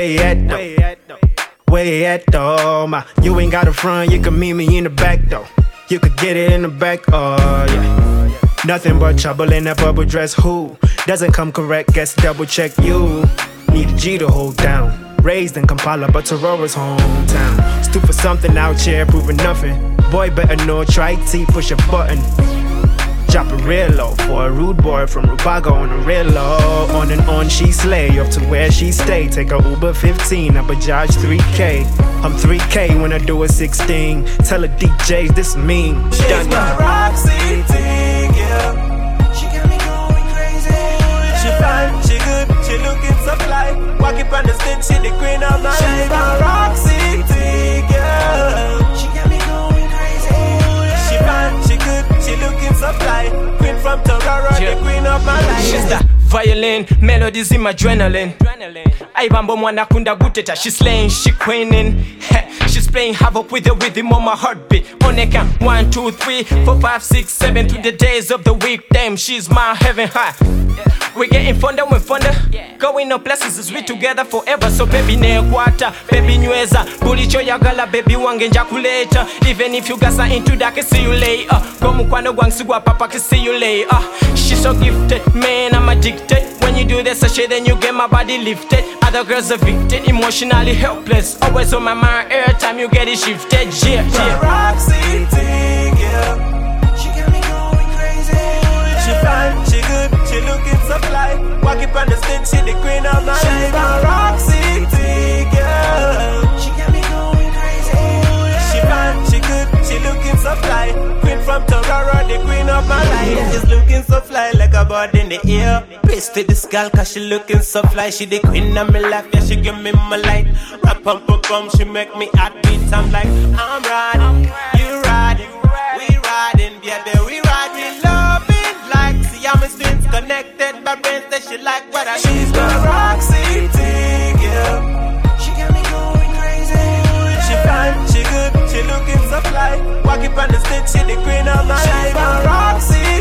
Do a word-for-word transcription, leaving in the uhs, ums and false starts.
Where you at though? Where you at though? Ma, you ain't got a front, you can meet me in the back though. You could get it in the back, oh yeah. Nothing but trouble in that bubble dress. Who doesn't come correct? Guess double check you. Need a G to hold down. Raised in Kampala, but Aurora's hometown. Stood for something out here, proving nothing. Boy, better know, try T, push a button. Drop it real low for a rude boy from Rubago on the real low. On and on she slay, up to where she stay. Take a Uber fifteen, up a Bajaj three K. I'm three K when I do a sixteen. Tell her D Js this mean. She's my Roxy thing, yeah. She got me going crazy. She fine, she good, she looking so fly. Walking on the stage, she the queen of my life. She's my Roxy thing, yeah. She got me going crazy. She fine, she good, she looking so fly. Queen from Tororo, yeah. The queen of my life. She's the violin, melodies in my adrenaline. I bambo mwana kunda guteta. She's slaying, she queening. She's playing havoc with the rhythm on my heartbeat. On a count, one, two, three, four, five, six, seven. To the days of the week, damn, she's my heaven high. We getting fonder when fonder. Going no places is we together forever. So baby nekwata, baby nyweza. Bulicho yagala, baby wange njakuleta. Even if you gasa into that, I see you later. Go mukwano gwangsigwa papa, I see you later. She's so gifted, man, I'm addicted. When you do this shit, then you get my body lifted. Other girls evicted, emotionally helpless. Always on my mind, every time you get it shifted. Yeah, yeah. Roxy thing, yeah. She got me going crazy. She fine, she good, she looking so fly. Walking on the stage, she the queen of my life. She's my Roxy thing, yeah. She got me going crazy. She fine, she good, she looking so fly. Queen from Tororo, the queen of my life. She's looking so fly like a bird in the air. Pasted the skull cause she looking so fly. She the queen of my life, yeah, she give me my light. Rap and perform, she make me hot beat. I'm like, I'm riding, you riding, we riding, baby, we riding. Loving like Siamese twins connected by brains that she like what I. She's my Roxy thing, yeah. She got me going crazy. She fine, she good, she looking so fly. Walking on the stage, she the queen of my life. She's my Roxy